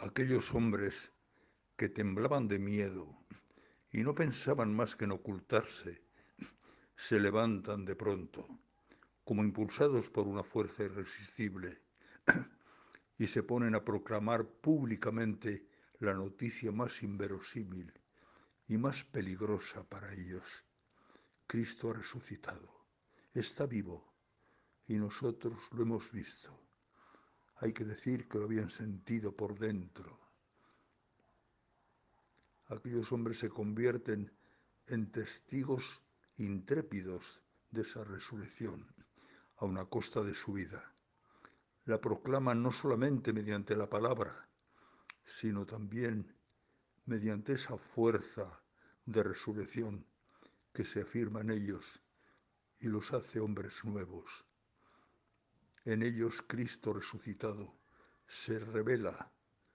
Aquellos hombres que temblaban de miedo y no pensaban más que en ocultarse, se levantan de pronto, como impulsados por una fuerza irresistible, y se ponen a proclamar públicamente la noticia más inverosímil y más peligrosa para ellos. Cristo ha resucitado, está vivo y nosotros lo hemos visto. Hay que decir que lo habían sentido por dentro. Aquellos hombres se convierten en testigos intrépidos de esa resurrección, aun a costa de su vida. La proclaman no solamente mediante la palabra, sino también mediante esa fuerza de resurrección que se afirma en ellos y los hace hombres nuevos. En ellos Cristo resucitado se revela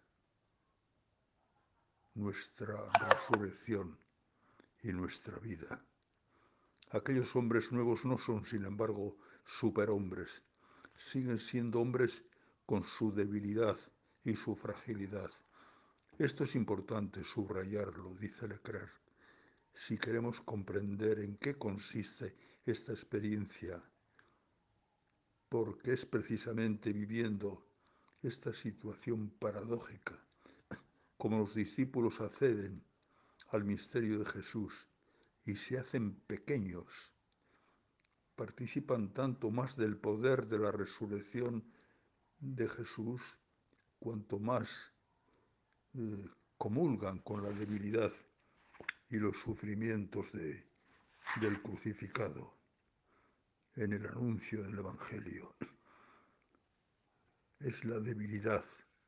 nuestra resurrección y nuestra vida. Aquellos hombres nuevos no son, sin embargo, superhombres. Siguen siendo hombres con su debilidad y su fragilidad. Esto es importante subrayarlo, dice Leclerc, si queremos comprender en qué consiste esta experiencia, porque es precisamente viviendo esta situación paradójica como los discípulos acceden al misterio de Jesús y se hacen pequeños, participan tanto más del poder de la resurrección de Jesús, cuanto más comulgan con la debilidad y los sufrimientos del crucificado en el anuncio del Evangelio. Es la debilidad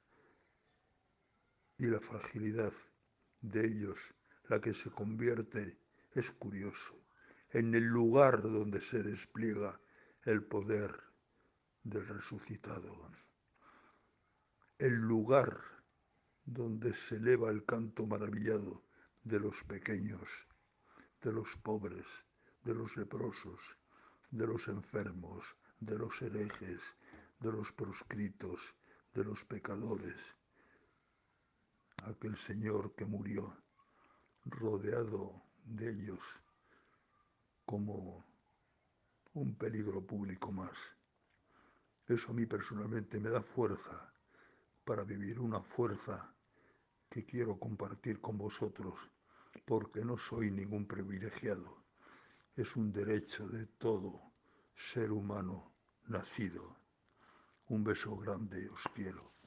y la fragilidad de ellos la que se convierte, es curioso, en el lugar donde se despliega el poder del resucitado, el lugar donde se eleva el canto maravillado de los pequeños, de los pobres, de los leprosos, de los enfermos, de los herejes, de los proscritos, de los pecadores. Aquel Señor que murió rodeado de ellos como un peligro público más. Eso a mí personalmente me da fuerza para vivir, una fuerza que quiero compartir con vosotros, porque no soy ningún privilegiado. Es un derecho de todo ser humano nacido. Un beso grande, os quiero.